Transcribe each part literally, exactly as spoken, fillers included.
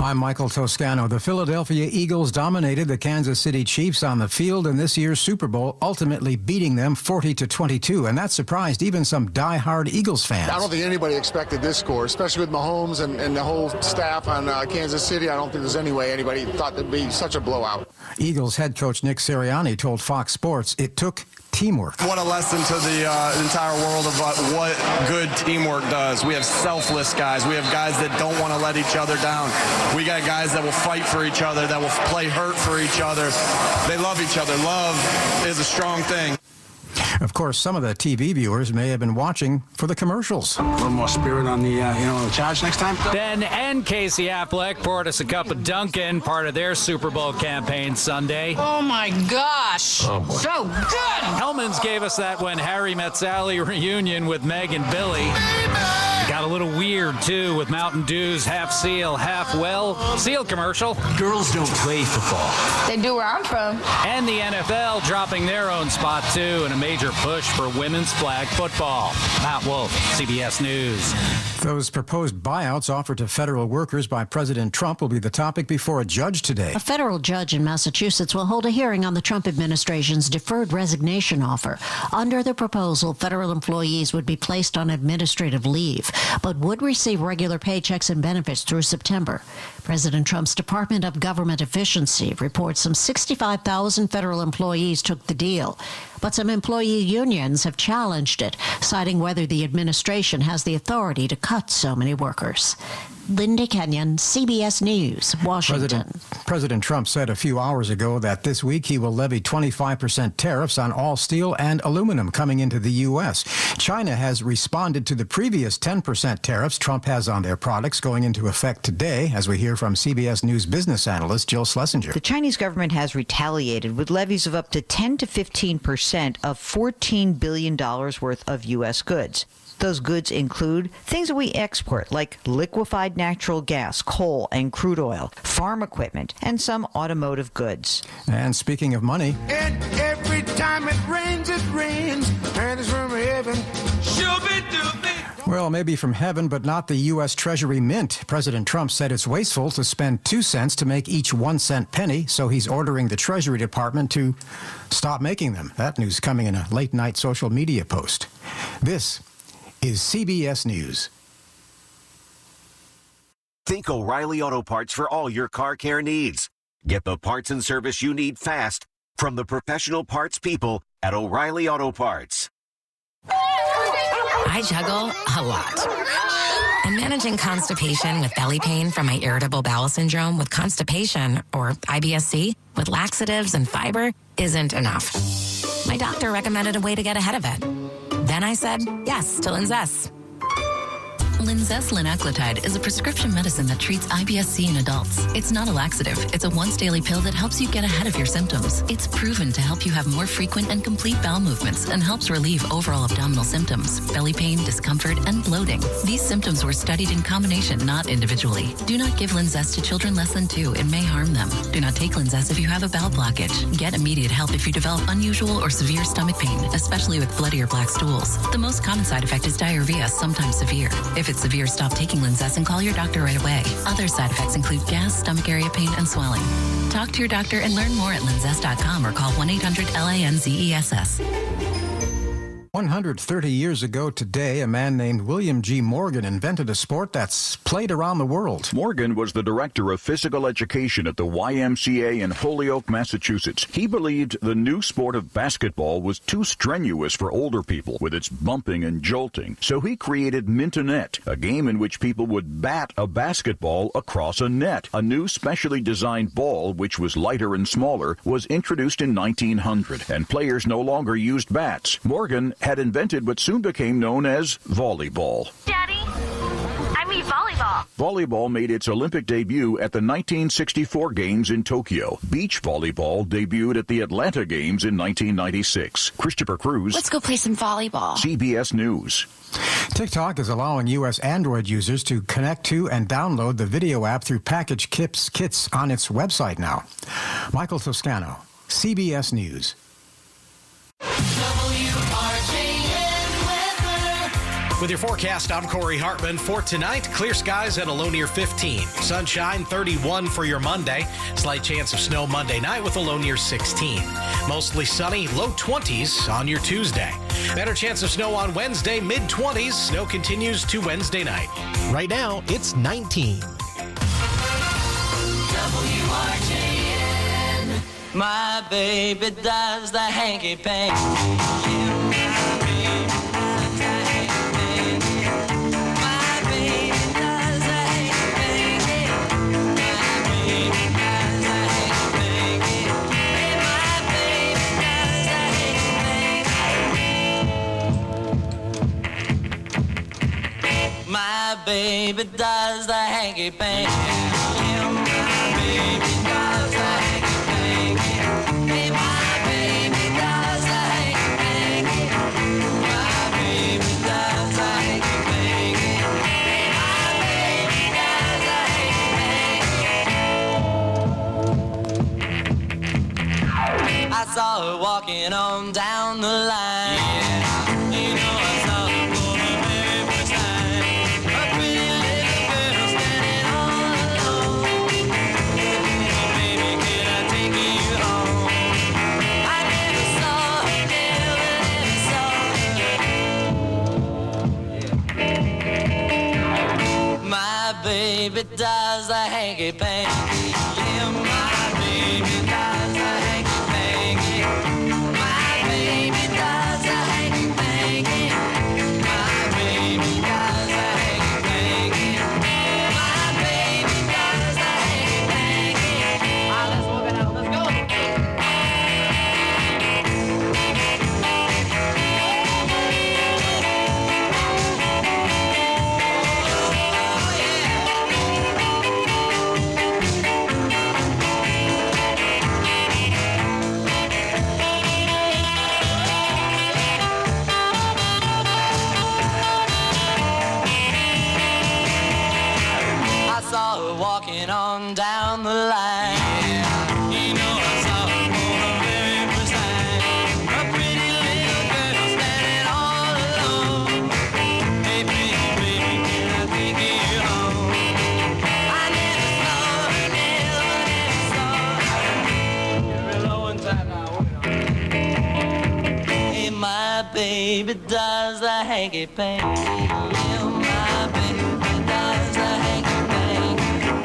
I'm Michael Toscano. The Philadelphia Eagles dominated the Kansas City Chiefs on the field in this year's Super Bowl, ultimately beating them forty to twenty-two, and that surprised even some die-hard Eagles fans. I don't think anybody expected this score, especially with Mahomes and, and the whole staff on uh, Kansas City. I don't think there's any way anybody thought there'd be such a blowout. Eagles head coach Nick Sirianni told Fox Sports it took teamwork. What a lesson to the uh, entire world of uh, what good teamwork does. We have selfless guys. We have guys that don't want to let each other down. We got guys that will fight for each other, that will play hurt for each other. They love each other. Love is a strong thing. Of course, some of the T V viewers may have been watching for the commercials. A little more spirit on the, uh, you know, charge next time. Ben and Casey Affleck poured us a cup of Dunkin', part of their Super Bowl campaign Sunday. Oh, my gosh. Oh, so good. Hellman's gave us that When Harry Met Sally reunion with Meg and Billy. It got a little weird, too, with Mountain Dew's half seal, half well seal commercial. Girls don't play football. They do where I'm from. And the N F L dropping their own spot, too, in a major push for women's flag football. Matt Wolf, C B S News. Those proposed buyouts offered to federal workers by President Trump will be the topic before a judge today. A federal judge in Massachusetts will hold a hearing on the Trump administration's deferred resignation offer. Under the proposal, federal employees would be placed on administrative leave, but would receive regular paychecks and benefits through September. President Trump's Department of Government Efficiency reports some sixty-five thousand federal employees took the deal. But some employee unions have challenged it, citing whether the administration has the authority to cut so many workers. Linda Kenyon, C B S News, Washington. President, President Trump said a few hours ago that this week he will levy twenty-five percent tariffs on all steel and aluminum coming into the U S. China has responded to the previous ten percent tariffs Trump has on their products going into effect today, as we hear from C B S News business analyst Jill Schlesinger. The Chinese government has retaliated with levies of up to ten to fifteen percent of fourteen billion dollars worth of U S goods. Those goods include things that we export, like liquefied natural gas, coal, and crude oil, farm equipment, and some automotive goods. And speaking of money... And every time it rains, it rains, and it's from heaven. Well, maybe from heaven, but not the U S. Treasury Mint. President Trump said it's wasteful to spend two cents to make each one cent penny, so he's ordering the Treasury Department to stop making them. That news coming in a late-night social media post. This is C B S News. Think O'Reilly Auto Parts for all your car care needs. Get the parts and service you need fast from the professional parts people at O'Reilly Auto Parts. I juggle a lot. And managing constipation with belly pain from my irritable bowel syndrome with constipation, or I B S C, with laxatives and fiber isn't enough. My doctor recommended a way to get ahead of it. Then I said yes to Linzess. Linzess linaclotide is a prescription medicine that treats I B S C in adults. It's not a laxative. It's a once-daily pill that helps you get ahead of your symptoms. It's proven to help you have more frequent and complete bowel movements and helps relieve overall abdominal symptoms, belly pain, discomfort, and bloating. These symptoms were studied in combination, not individually. Do not give Linzess to children less than two. It may harm them. Do not take Linzess if you have a bowel blockage. Get immediate help if you develop unusual or severe stomach pain, especially with bloody or black stools. The most common side effect is diarrhea, sometimes severe. If it's severe, stop taking Linzess and call your doctor right away. Other side effects include gas, stomach area pain, and swelling. Talk to your doctor and learn more at linzess dot com or call one eight hundred L A N Z E S S. one hundred thirty years ago today, a man named William G. Morgan invented a sport that's played around the world. Morgan was the director of physical education at the Y M C A in Holyoke, Massachusetts. He believed the new sport of basketball was too strenuous for older people with its bumping and jolting. So he created Mintonette, a game in which people would bat a basketball across a net. A new specially designed ball, which was lighter and smaller, was introduced in nineteen hundred, and players no longer used bats. Morgan had invented what soon became known as volleyball. Daddy, I mean volleyball. Volleyball made its Olympic debut at the nineteen sixty-four Games in Tokyo. Beach volleyball debuted at the Atlanta Games in nineteen ninety-six. Christopher Cruz. Let's go play some volleyball. C B S News. TikTok is allowing U S Android users to connect to and download the video app through package kits, kits on its website now. Michael Toscano, C B S News. With your forecast, I'm Corey Hartman. For tonight, clear skies and a low near fifteen. Sunshine, thirty-one for your Monday. Slight chance of snow Monday night with a low near sixteen. Mostly sunny, low twenties on your Tuesday. Better chance of snow on Wednesday, mid twenties. Snow continues to Wednesday night. Right now, it's nineteen. W R J N. My baby does the hanky panky. My baby does the hanky panky. Yeah, my baby does the hanky panky. Hey, my baby does the hanky panky. My baby does the hanky panky. Hey, my baby does the hanky panky. I saw her walking on down the line. Yeah, you know I saw her. Baby does the hanky panky. Yeah, my baby does the hanky panky. My baby does the hanky panky. My baby does the hanky panky. My baby does the hanky panky. All right, let's walk it out. Let's go. Walking on down the line. Yeah, you know I saw her for the very first time. A pretty little girl standing all alone. Hey, pretty baby, can I take you home? I never saw her, never, never saw her. Get real low and tight now. Hey, my baby does the hanky panky. Yeah, my baby does the hanky panky.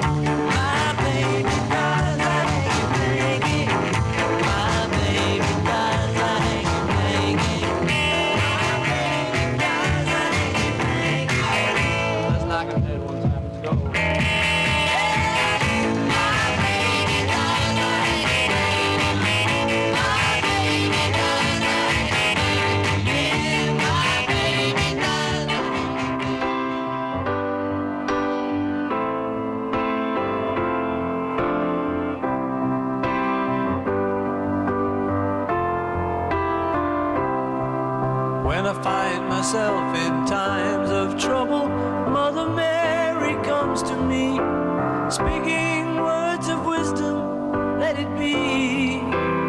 When I find myself in times of trouble, Mother Mary comes to me, speaking words of wisdom, let it be.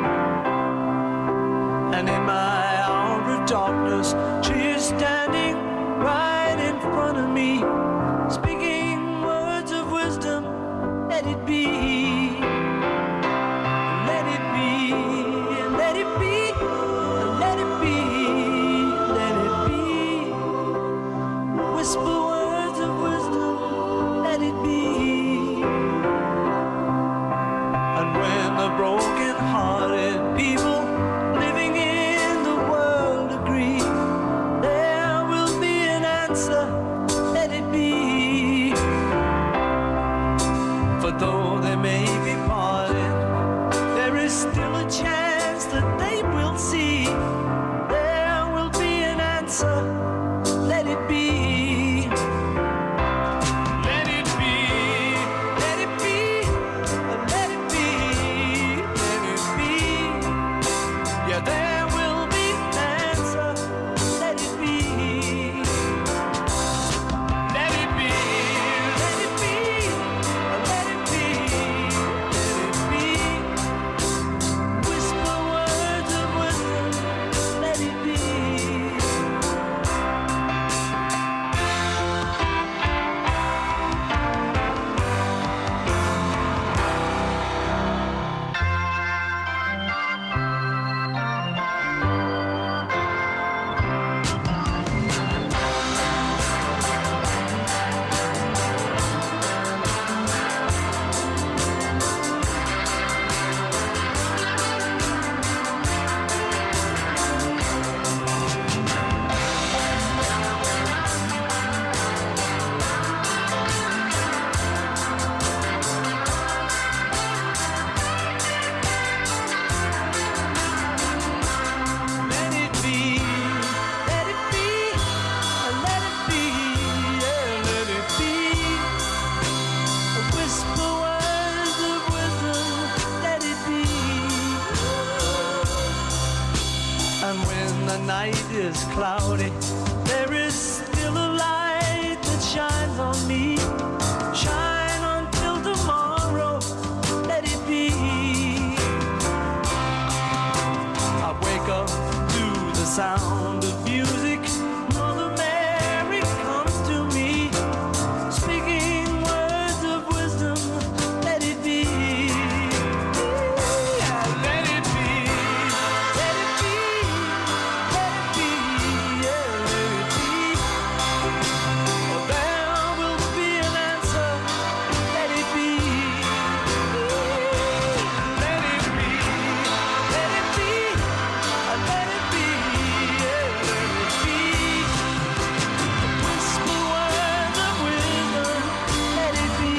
And in my hour of darkness, she is standing right in front of me, speaking words of wisdom, let it be. Let it be, let it be, let it be. Whisper words of wisdom, let it be. And when the broken-hearted people living in the world agree, there will be an answer, let it be. For though they may be parted, there is still a chance that they will see. There will be an answer, let it be. Whisper is cloudy, there is still a light that shines on me. Shine until tomorrow, let it be. I wake up to the sound of music. Mother Mary comes to me, speaking words of wisdom. Let it be. Yeah, let it be. Let it be. Let it be. Yeah, let it be. There will be an answer. Let it be. Let it be. Let it be. Let it be. Yeah, let it be. Whisper words of wisdom. Let it be.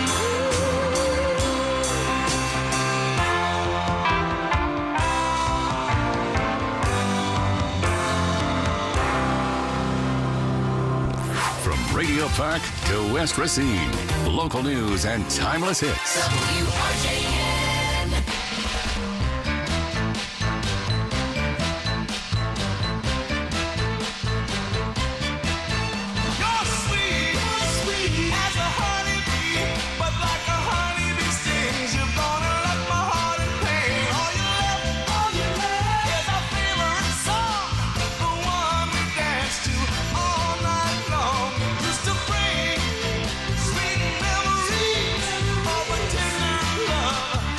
From Radio Park to West Racine, local news and timeless hits. W R J N. You're sweet, sweet as a honeybee, but like a honeybee stings, you're gonna let my heart in pain. All you left, all you left is our favorite song, the one we dance to all night long. Used to bring sweet memories of a tender love.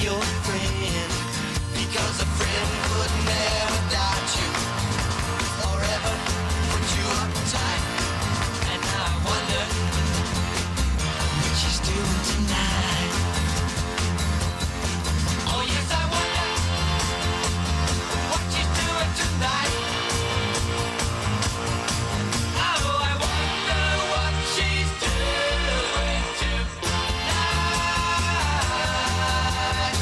your friend, because a friend would never doubt you or ever put you uptight. And now I wonder what she's doing tonight. Oh yes, I wonder what she's doing tonight. Oh, I wonder what she's doing tonight.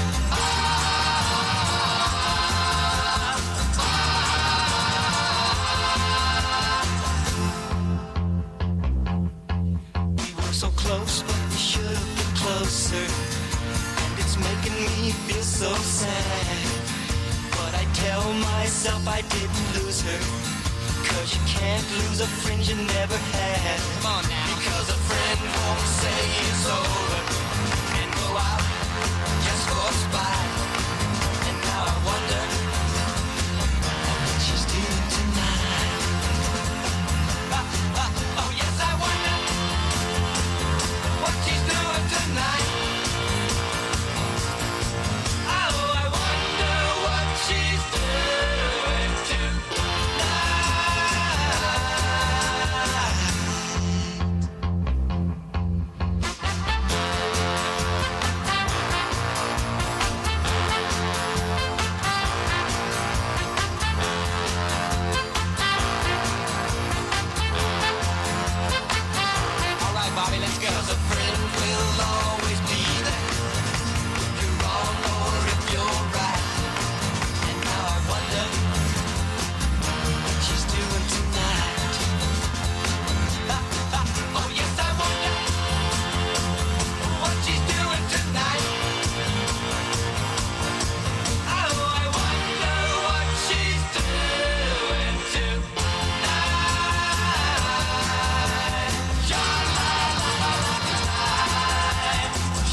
We were so close, but we should have been closer. And it's making me feel so sad. But I tell myself I didn't lose her, 'cause you can't lose a friend you never had. Come on now. Because a friend won't say it's over and go out just for a spite. And now I wonder what she's doing tonight. Ah, ah, oh yes, I wonder what she's doing tonight. Oh, I wonder what she's doing All right, Bobby, let's go. 'Cause a friend will always be there if you're wrong or if you're right. And now I wonder what she's doing tonight. Ah, ah, oh yes, I wonder what she's doing tonight. Oh, I wonder what she's doing tonight. Sha-la-la-la-la-la-la.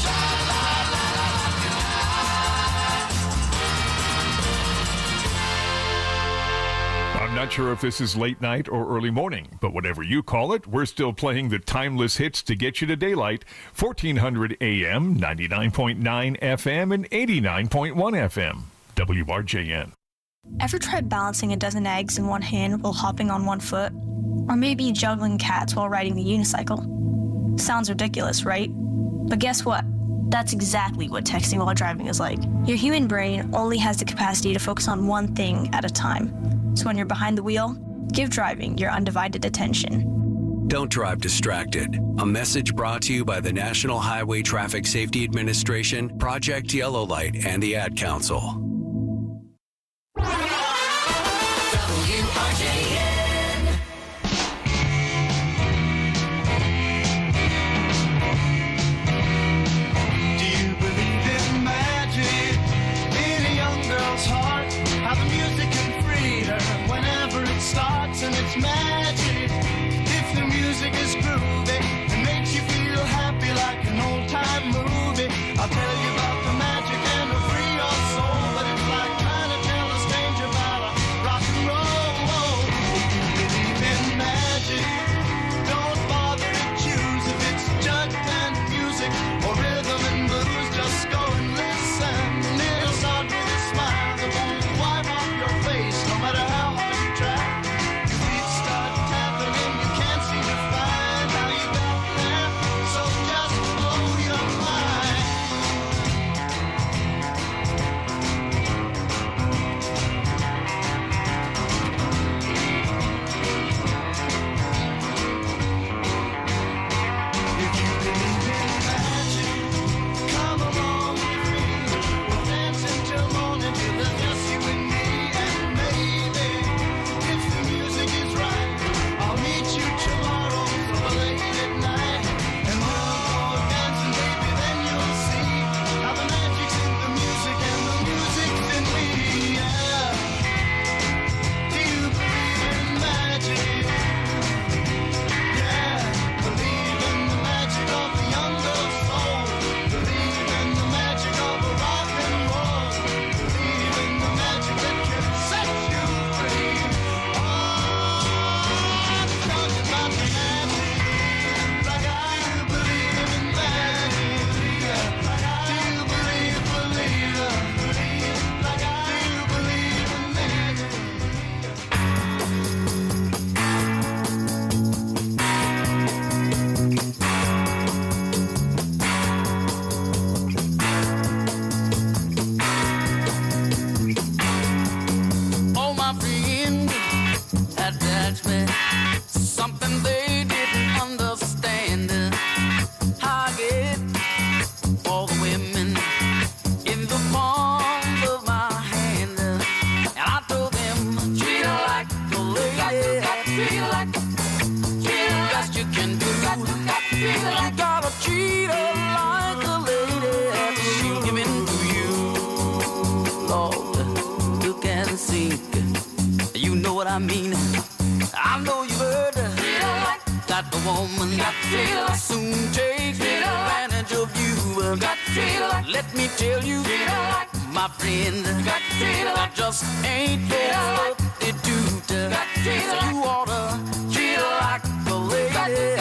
Sha-la-la-la-la-la. I'm not sure if this is late night or early morning, but whatever you call it, we're still playing the timeless hits to get you to daylight. fourteen hundred A M, ninety-nine point nine F M, and eighty-nine point one F M. W R J N. Ever tried balancing a dozen eggs in one hand while hopping on one foot? Or maybe juggling cats while riding the unicycle? Sounds ridiculous, right? But guess what? That's exactly what texting while driving is like. Your human brain only has the capacity to focus on one thing at a time. So when you're behind the wheel, give driving your undivided attention. Don't drive distracted. A message brought to you by the National Highway Traffic Safety Administration, Project Yellow Light, and the Ad Council. W R J N. Do you believe in magic in a young girl's heart? How the music can free her whenever it starts, and it's magic. If the music is groovy and makes you feel happy like an old time movie, I'll tell you about the magic and it'll free your soul. But it's like trying to tell a stranger about a rock and roll. If you believe in magic, don't bother to choose if it's jug and music or rhythm and blues. Just go and listen. It'll start with a smile that won't wipe off your face, no matter how hard you try. Your feet start You know what I mean? I know you've heard that the woman soon takes advantage of you. Let me tell you, my friend, that just ain't what they do to. So you ought to treat her like a lady.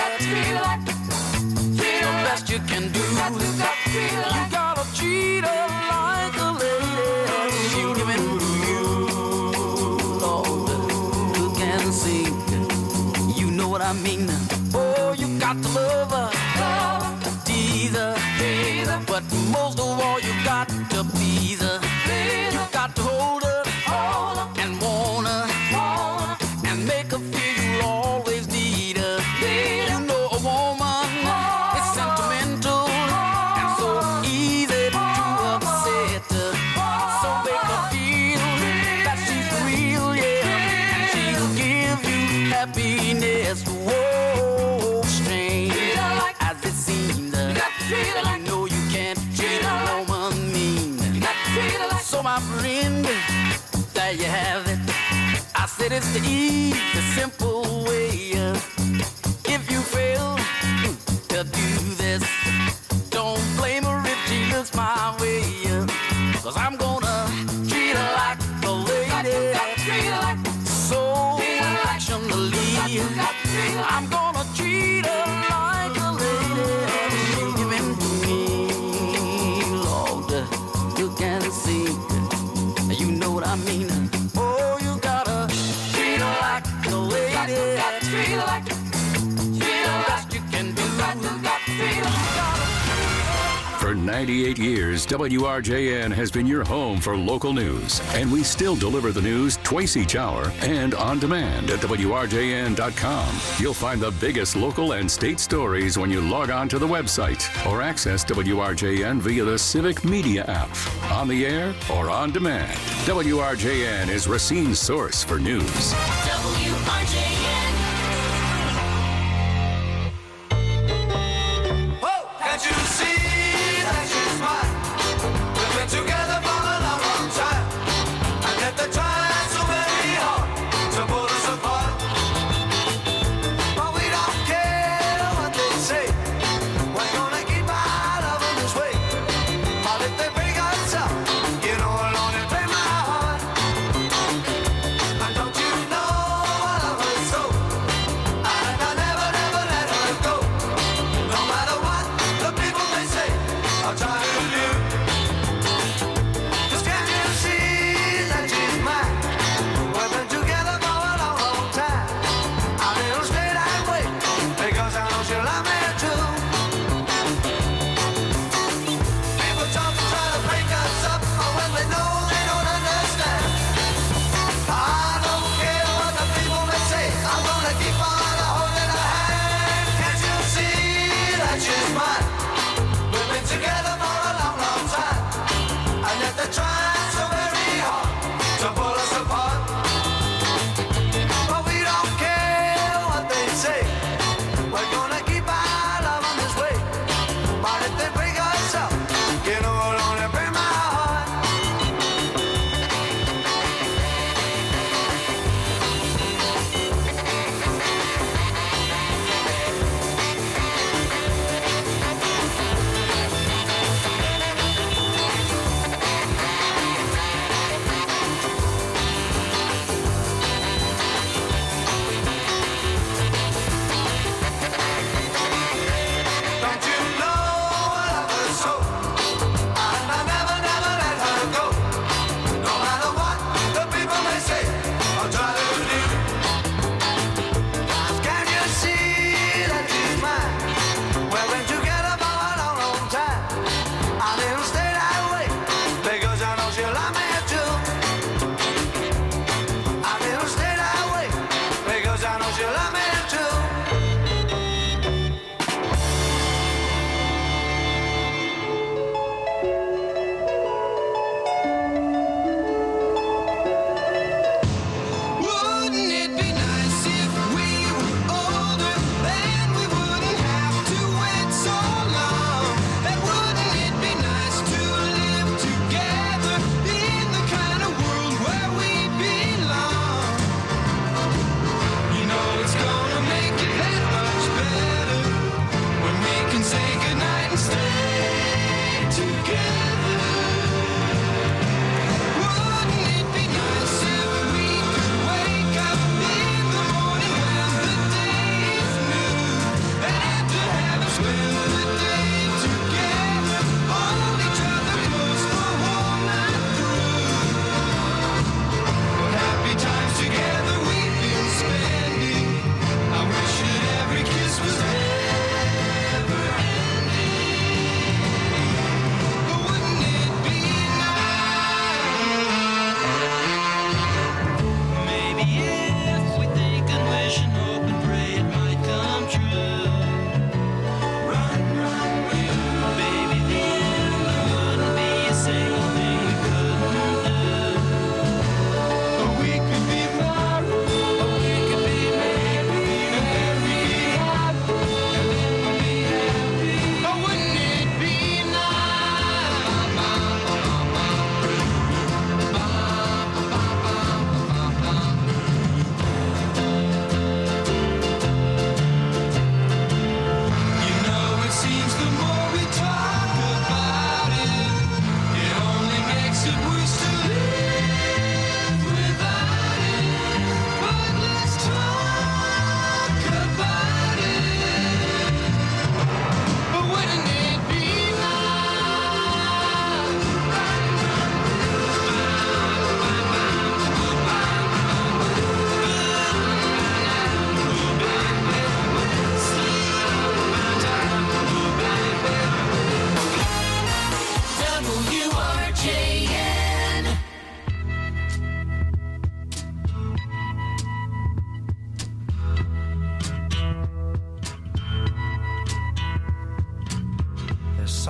The best you can do. You gotta treat her like a lady. She'll give it to you, Lord, who can sing. You know what I mean? Oh, you got to love her, tease her, but most of all, you got to please her. You got to hold her and want her and make her feel you always need her. You know a woman is sentimental and so easy to upset her. So make her feel that she's real, yeah, and she'll give you happiness. Whoa, strange as it seems, you know you can't treat a woman mean. So my friend, there you have it. I said it's the easy, simple way. If you fail to do this, don't blame her if she looks my way. Cause I'm gonna treat her like a lady. So affectionately, I'm gonna treat her like a lady. She'll give in to me, Lord, you can see. You know what I mean? Oh, you gotta treat her like a lady. Treat her like the best you can do. For ninety-eight years, W R J N has been your home for local news, and we still deliver the news twice each hour and on demand at W R J N dot com. You'll find the biggest local and state stories when you log on to the website or access W R J N via the Civic Media app, on the air or on demand. W R J N is Racine's source for news. W R J N. Whoa, can't you see that she's mine? We've been together for a long, long time, and yet they try so very hard to pull us apart. But we don't care what they say. We're gonna keep our love in this way. But if they break us up, you know I'll only break my heart. And don't you know what I was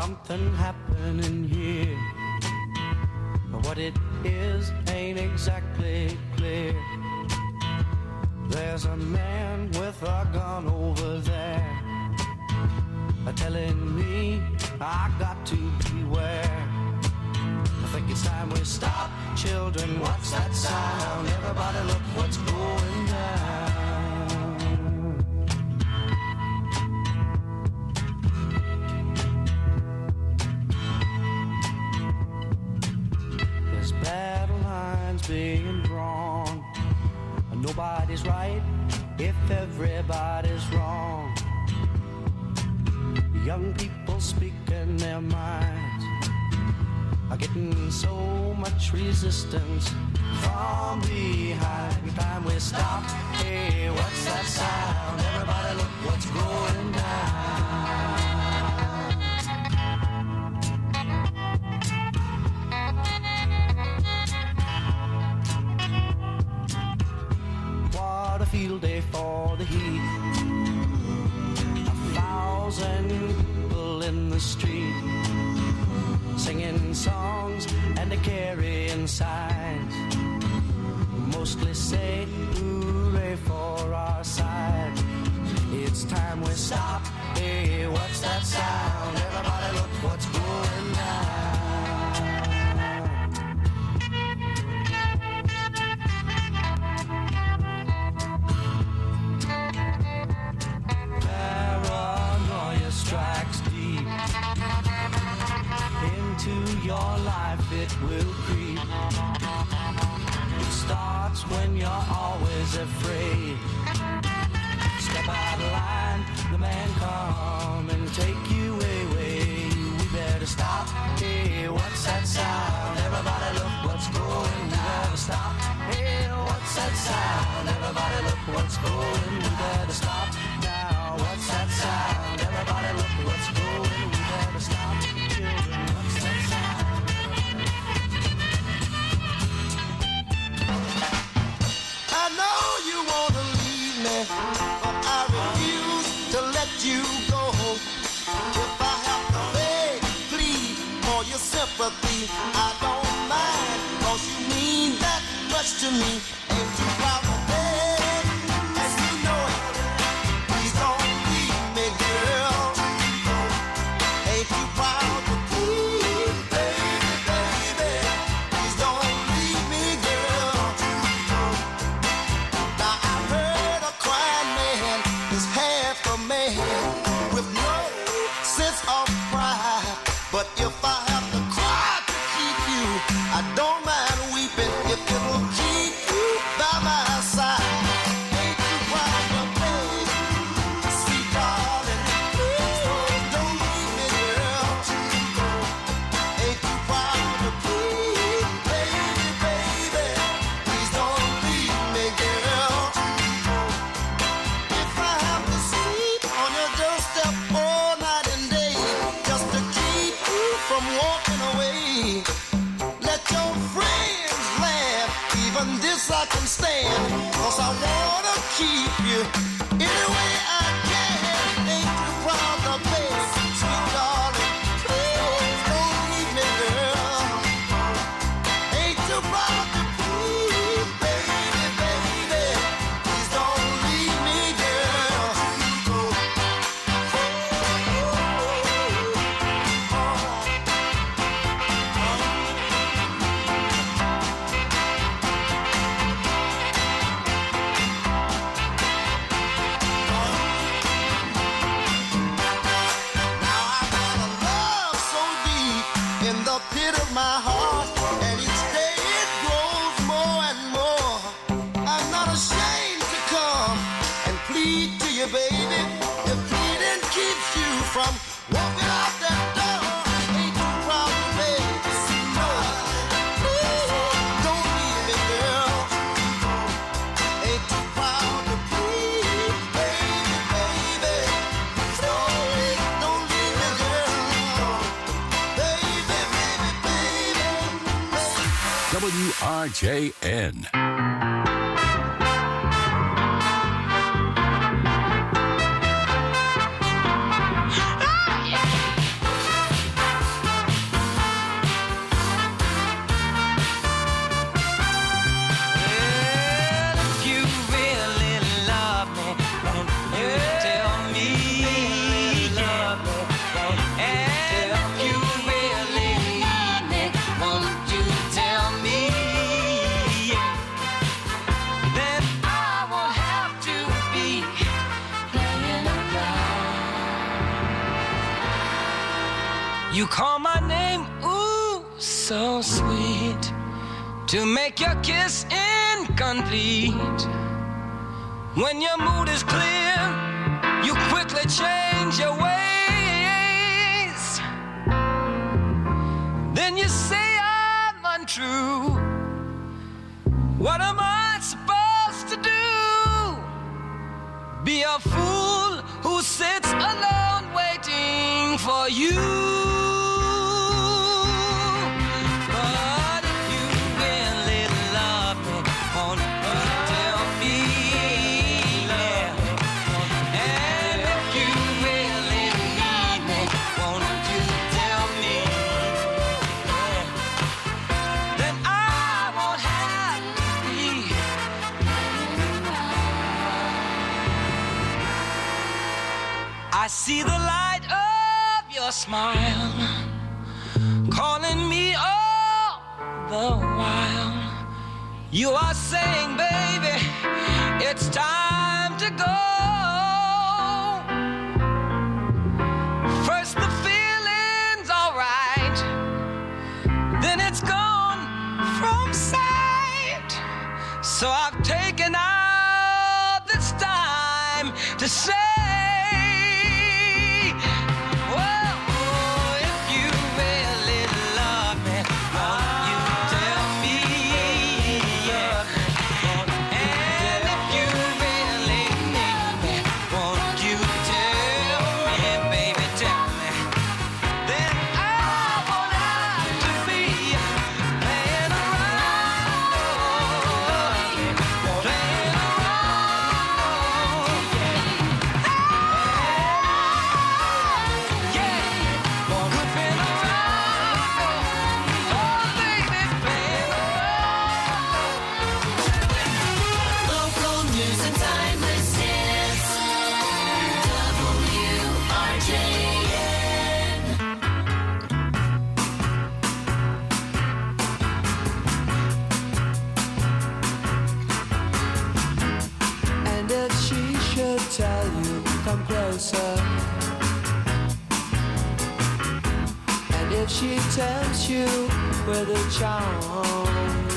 something happening here. But what it is ain't exactly clear. There's a man with a gun over there, telling me I got to beware. I think it's time we stop, children. What's that sound? Everybody look what's going down. There's battle lines being drawn. Nobody's right if everybody's wrong. Young people speaking their minds are getting so much resistance from behind. Time we stop. Hey, what's that sound? Everybody look what's going down. What a field day for the heat. A thousand people in the street, singing songs and a carrying signs, mostly say hooray for our side. It's time we stop. Hey, what's that sound? Everybody look what's going down. Paranoia strikes deep into your life, it will creep. It starts when you're always afraid. Step out of line, the man come and take you away. We better stop. Hey, what's that sound? Everybody look what's going. We better stop. Hey, what's that sound? Everybody look what's going. We better stop now. What's that sound? Everybody look what's going. We better stop. Children, what's that sound? I know you wanna leave me, but I refuse to let you go. If I have to beg, plead for your sympathy, I don't mind, 'cause you mean that much to me. Ain't you proud to beg, and you know it. Please don't leave me, girl. Ain't you proud to plead, baby, baby? Please don't leave me, girl. Now I heard a crying man is half a man with no sense of pride. But if I have to cry to keep you, I don't mind weeping if it'll keep you by my side. Ain't you proud of me, sweet darling? Please don't leave me, girl. Ain't you proud of me, baby, baby? Please don't leave me, girl. If I have to sleep on your doorstep all night and day just to keep you from walking away, let your friends laugh, even this I can stand, 'cause I wanna keep you any way I can. Ain't you proud of me, sweet darling? Please don't leave me, girl. Ain't you proud to please, baby, baby? Please don't leave me, girl. Love so deep in the pit of my heart, and each day it grows more and more. I'm not ashamed to come and plead to you, baby. If pleading keeps you from walking out that door, ain't you proud to beg? No, please don't leave me, girl. Ain't you proud to plead, baby, baby? Don't leave, don't leave me, girl. Baby, baby, baby, baby. W R J N. You call my name, ooh, so sweet, to make your kiss incomplete. When your mood is clear, you quickly change your ways. Then you say I'm untrue. What am I supposed to do? Be a fool who sits alone waiting for you. But if you really love me, won't you tell me? Yeah. And if you really need me, won't you tell me? Yeah. Then I won't have to be. I see the light of your smile calling me all the while. You are saying, baby, it's time to go. First the feeling's alright, then it's gone from sight. So I've taken out this time to say, well, oh, if you really love me, won't you tell me? Yeah. And if you really need me, won't you tell me, baby, tell me? Then I won't have to be playing around, playing around, yeah. Yeah, goofing around, oh baby, playing around. Local news and timeless hits. W R J N. And if she should tell you, come closer. And if she tempts you with her charms,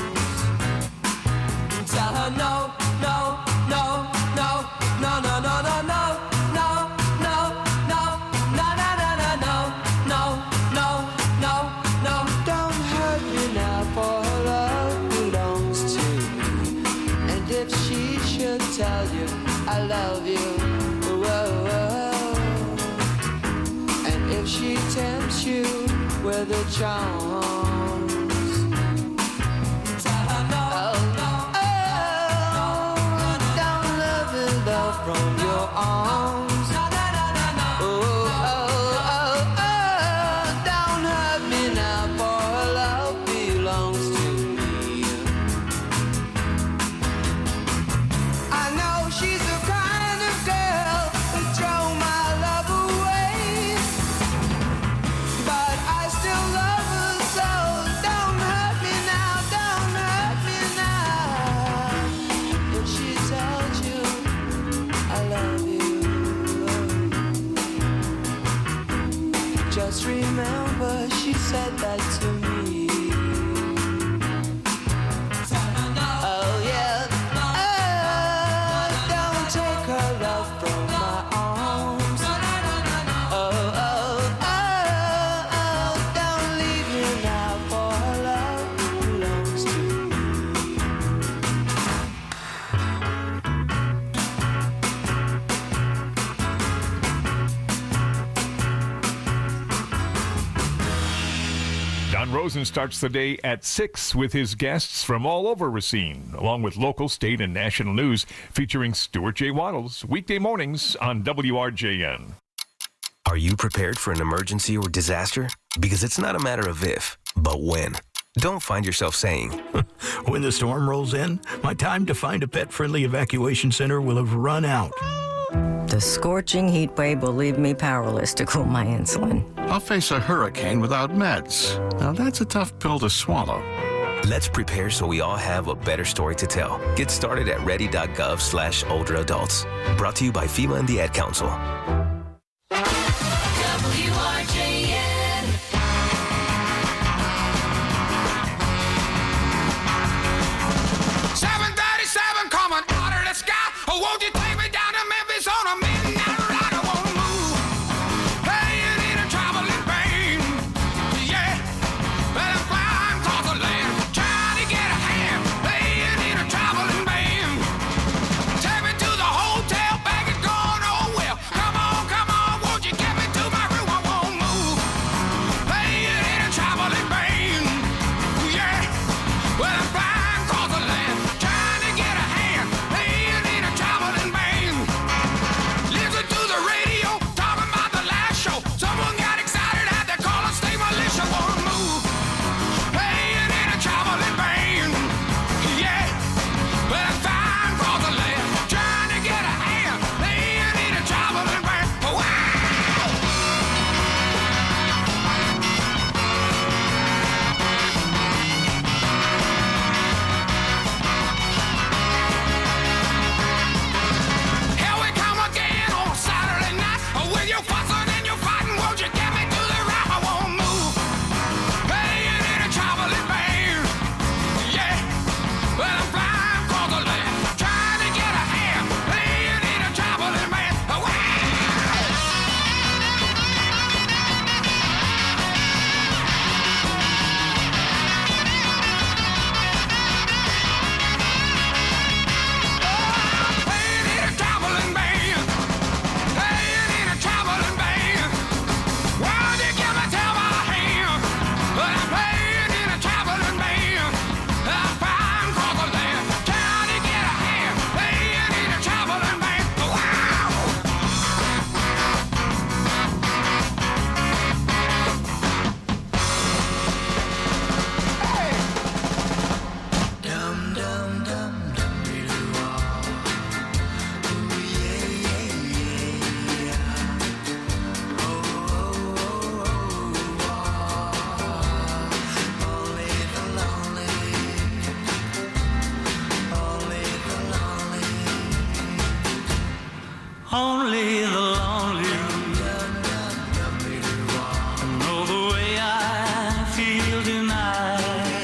tell her no, no, no, no, no, no, no, no, no, no, no, no, no, no, no, no, no, no, no. Don't hurt me now, for her love belongs to me. And if she should tell you I love you, whoa, whoa. And if she tempts you with her charms, tell her no, no, oh, don't love it love from your arms. Oh, oh, oh, oh, don't hurt me now, for her love belongs to me. I know she's the kind of girl who throw my love away, but I still love her, so don't hurt me now, don't hurt me now. If she tells you I love you, just remember she said that to me. Oh yeah, oh, don't take her love from my arms. Oh, oh, oh, oh, don't leave me now, for her love belongs to me. Don Rosen starts the day at six with his guests from all over Racine, along with local, state, and national news featuring Stuart J. Waddles, weekday mornings on W R J N. Are you prepared for an emergency or disaster? Because it's not a matter of if, but when. Don't find yourself saying, when the storm rolls in, my time to find a pet-friendly evacuation center will have run out. The scorching heat wave will leave me powerless to cool my insulin. I'll face a hurricane without meds. Now that's a tough pill to swallow. Let's prepare so we all have a better story to tell. Get started at ready.gov slash older adults. Brought to you by FEMA and the Ad Council. W R J N. Only the lonely know the way I feel tonight.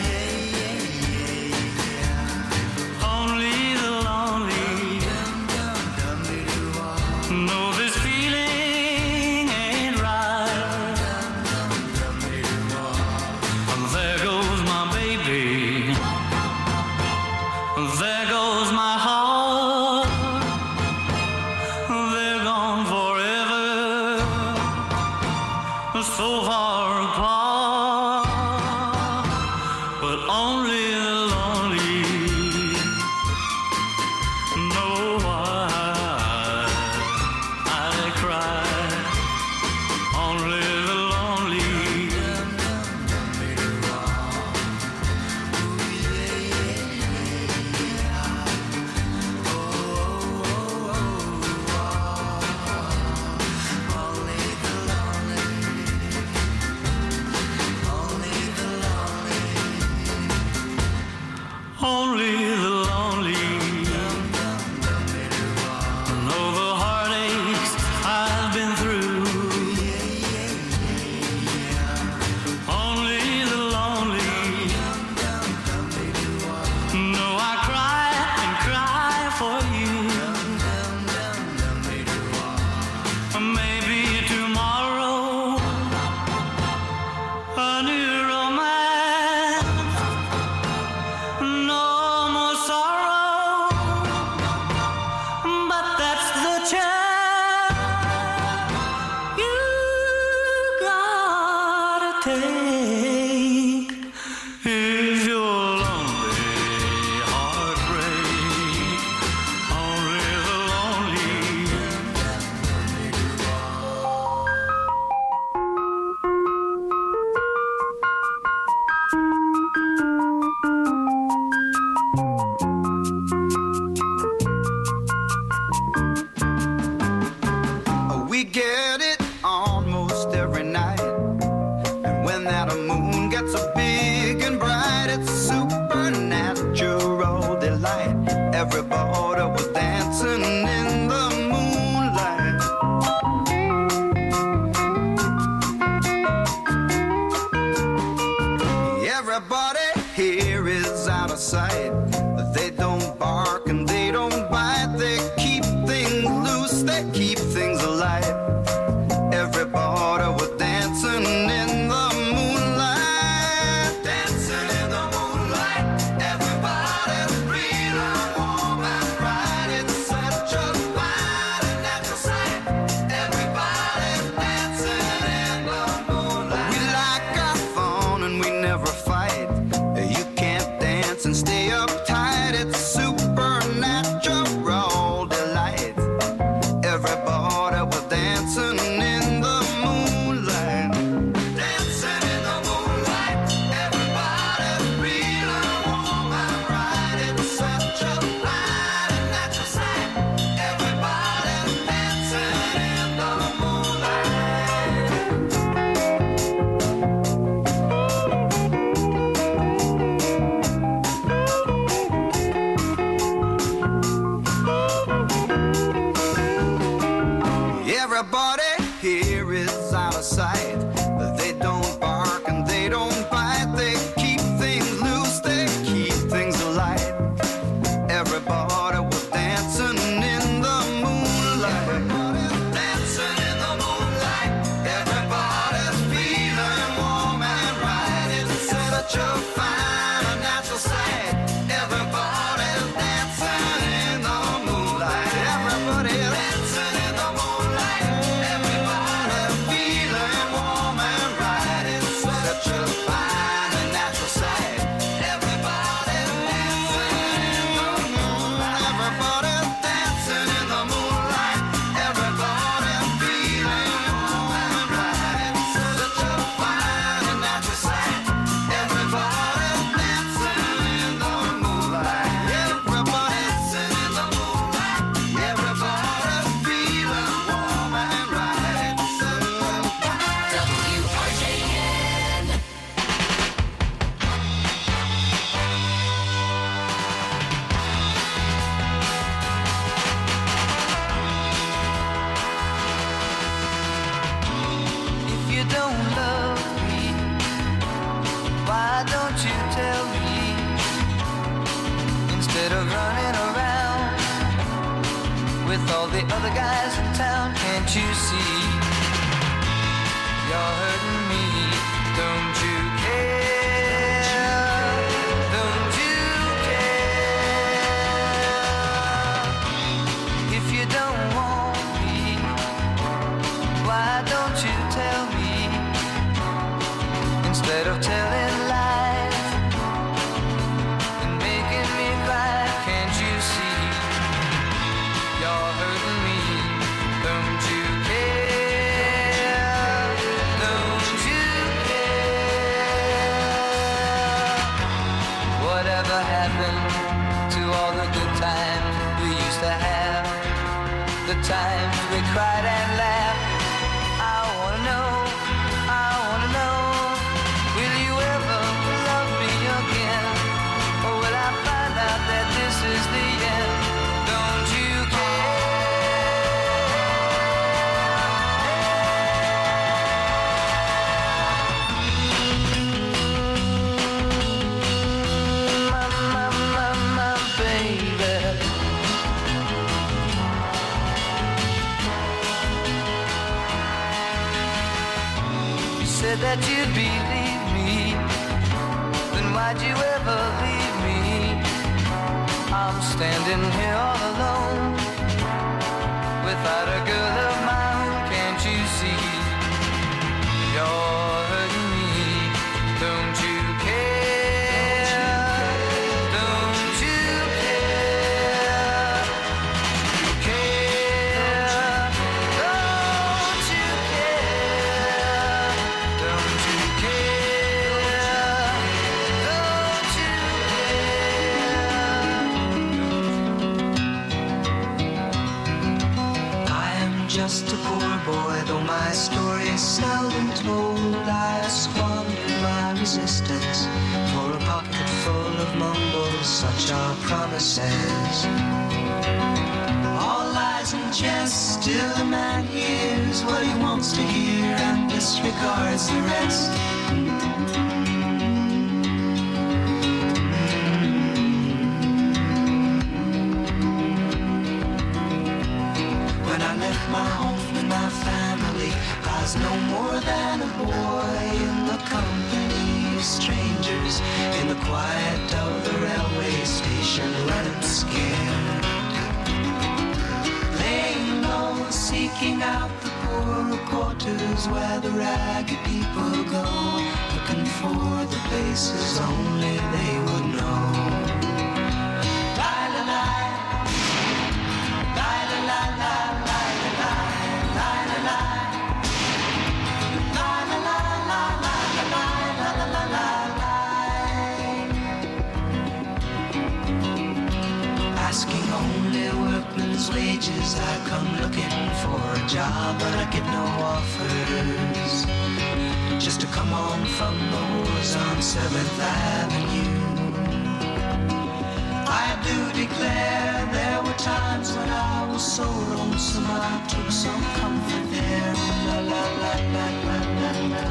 Only the lonely know this feeling ain't right. There goes my baby. There goes my heart. They're gone forever, so far apart. But only the lonely know why I cry. Only the lonely. Only the lonely know the heartaches I've been through. Only the lonely know I cry and cry for you. Maybe tomorrow a new romance. No more sorrow, but that's the chance you gotta take. If you're lonely, heartbreak, only the lonely. We get it almost every night. And when that moon gets so big and bright, it's supernatural delight. Everybody was dancing in the moonlight. Everybody here is out of sight. They don't bark and they don't bite. They keep things loose, they keep things alive. Everybody was dancing in the moonlight. Dancing in the moonlight. Everybody's feeling warm and bright. It's such a fine and natural sight. Everybody's dancing in the moonlight. We like our fun and we never fight. You can't dance and stay uptight. It's supernatural delight. Everybody was dancing in the moonlight. Dancing in the moonlight. Everybody's feeling warm and bright. It's such a fine and natural sight. Everybody's dancing in the Everybody here is out of sight. They don't bark and they don't bite. They keep things loose, they keep things alive. Everybody was dancing in the moonlight. Everybody's dancing in the moonlight. Everybody's feeling warm and bright. It's such a fine and natural sight. Everybody's dancing in the moonlight. Everybody's dancing in the moonlight. with all the other guys in town. Can't you see? You're hurting me. Don't you care? Don't you care? If you don't want me, why don't you tell me? Instead of telling lies and making me cry, can't you see? You're hurting me. Don't you care? Don't you care? Whatever happened to all the good times we used to have? The times we cried and laughed. I wanna know, I wanna know, will you ever love me again? Or will I find out that this is the end? Don't you care? My, my, my, my baby. You said that you'd believe me, then why'd you ever leave me? I'm standing here all alone, without a girl of my own. Can't you see? You're hurting me. Don't you care? Don't you care? Care? Don't you care? Don't you care? Don't you care? I am just a poor boy, though my story is seldom told. I squandered my resistance for a pocket full of mumbles. Such are promises. All lies and jest, still the man hears what he wants to hear and disregards the rest. When I left my home and my family, I was no more than a boy in the company of strangers, in the quiet of the railway station, running scared, laying low, seeking out the poorer quarters where the ragged people go, looking for the places only they would know. Asking only workmen's wages, I come looking for a job, but I get no offers. Just to come on from the wars on seventh Avenue. I do declare there were times when I was so lonesome, I took some comfort there. La la la la la la la.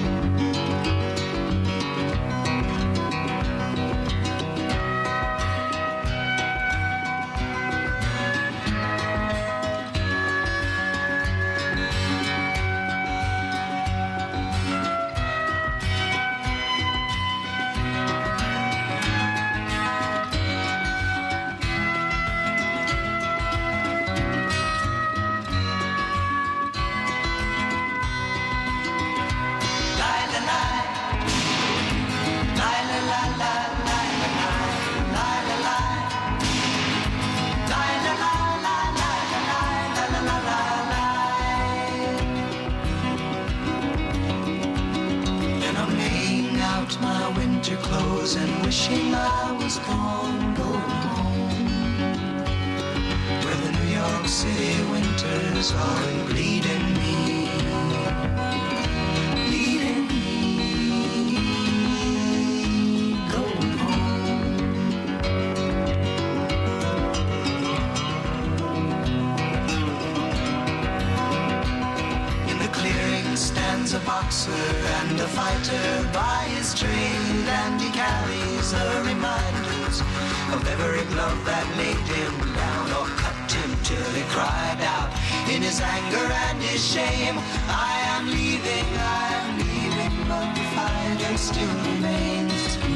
And wishing I was gone, going home, where the New York City winters are bleeding me, bleeding me, going home. In the clearing stands a boxer and a fighter by his trade, and he carries the reminders of every glove that laid him down or cut him till he cried. In his anger and his shame, I am leaving, I am leaving, but the fire still remains.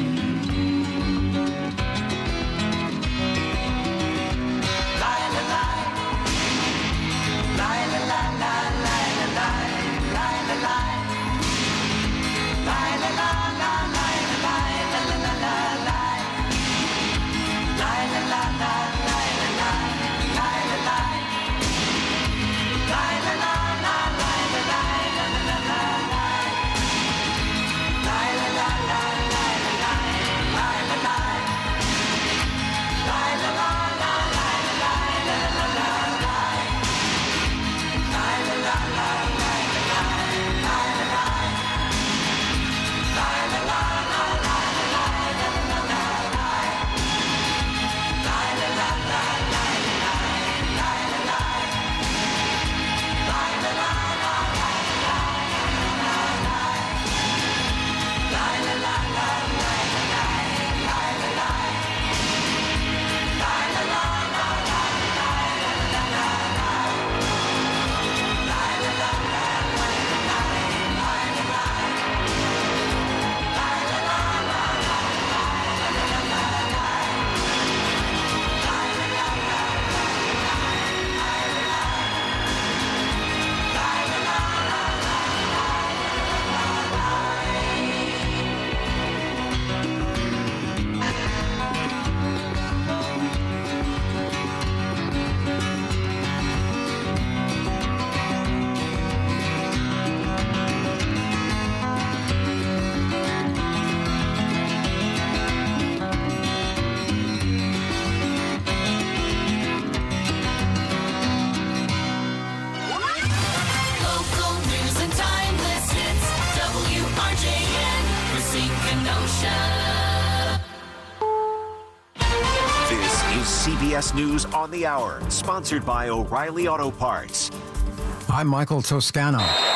C B S News on the Hour, sponsored by O'Reilly Auto Parts. I'm Michael Toscano.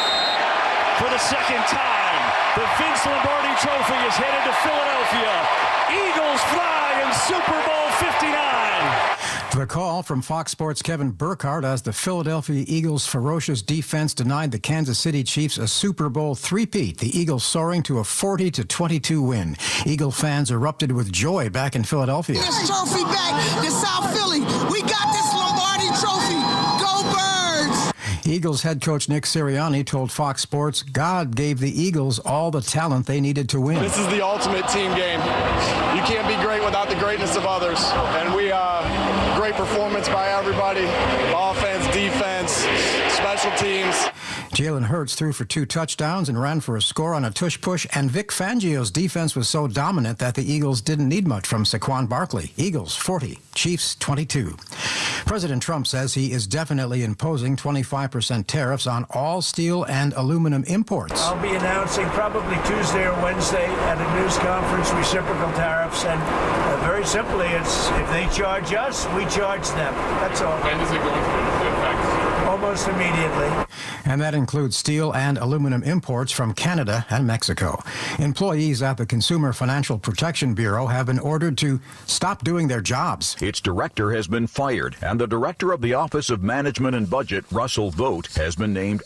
For the second time, the Vince Lombardi Trophy is headed to Philadelphia. Eagles fly in Super Bowl fifty-nine. The call from Fox Sports' Kevin Burkhardt as the Philadelphia Eagles' ferocious defense denied the Kansas City Chiefs a Super Bowl three-peat, the Eagles soaring to a forty to twenty-two win. Eagle fans erupted with joy back in Philadelphia. This trophy back to South Philly. We got this Lombardi Trophy. Go Birds! Eagles head coach Nick Sirianni told Fox Sports God gave the Eagles all the talent they needed to win. This is the ultimate team game. You can't be great without the greatness of others. And we, uh, great performance by everybody. Offense, defense, special teams. Jalen Hurts threw for two touchdowns and ran for a score on a tush push, and Vic Fangio's defense was so dominant that the Eagles didn't need much from Saquon Barkley. Eagles forty, Chiefs twenty-two. President Trump says he is definitely imposing twenty-five percent tariffs on all steel and aluminum imports. I'll be announcing probably Tuesday or Wednesday at a news conference reciprocal tariffs, and uh, very simply, it's if they charge us, we charge them. That's all. When does it go into effect? Almost immediately. And that includes steel and aluminum imports from Canada and Mexico. Employees at the Consumer Financial Protection Bureau have been ordered to stop doing their jobs. Its director has been fired, and the director of the Office of Management and Budget, Russell Vogt, has been named